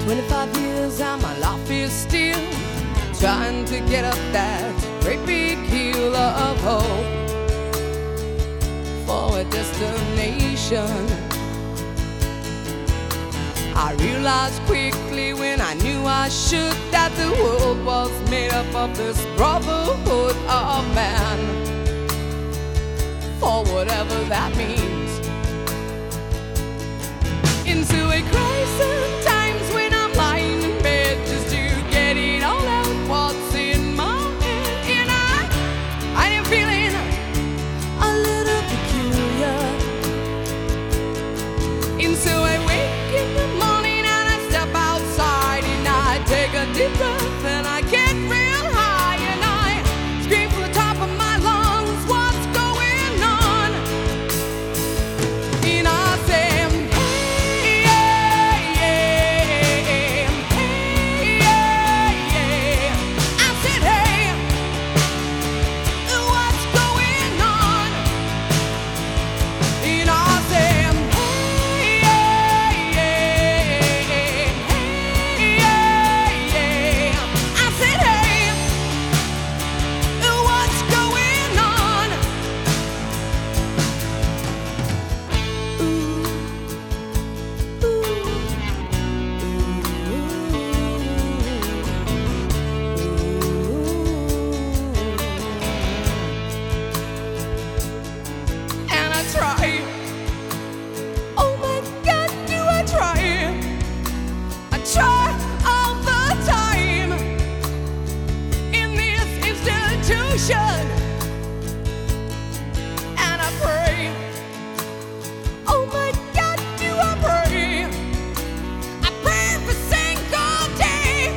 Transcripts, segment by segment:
25 years and my life is still trying to get up that great big hill of hope for a destination. I realized quickly when I knew I should that the world was made up of this brotherhood of man, for whatever that means. Into a crisis times when I'm lying in bed just to get it all out what's in my head. And I am feeling a little peculiar. And so I wake in the morning and I step outside and I take a deep breath and I get real high and I scream from the top of my lungs, what's going on? And I say, and I pray, oh my God, do I pray? I pray every single day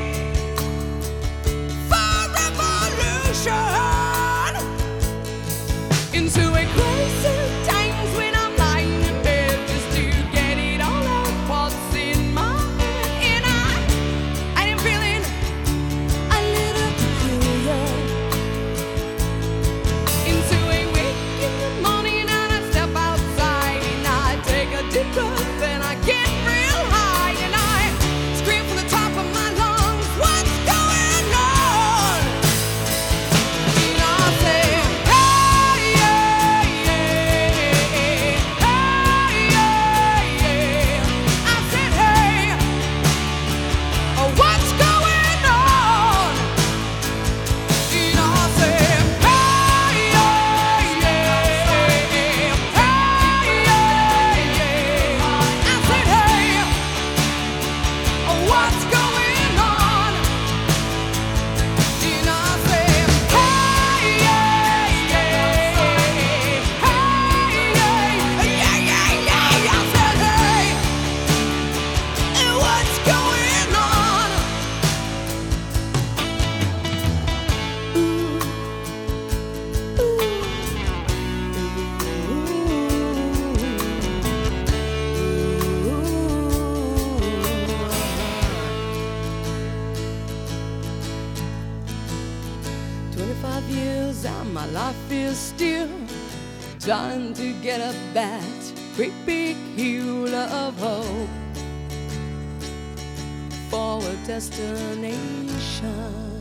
for revolution. Into a crisis times when I'm lying in bed just to get it all out what's in my head. And I am feeling a little peculiar. Into a wake in the morning and I step outside and I take a deep breath and I get real high and I scream from the top of my lungs, what's going on? And I say, hey, yeah, yeah, hey, yeah, yeah. I said, hey, what's going on? And I say, what's going on? And I say, hey, yeah, yeah, hey, yeah, yeah, yeah. I said, hey, what's going on? Ooh. 25 years and my life is still trying to get up that great big hill of hope for a destination.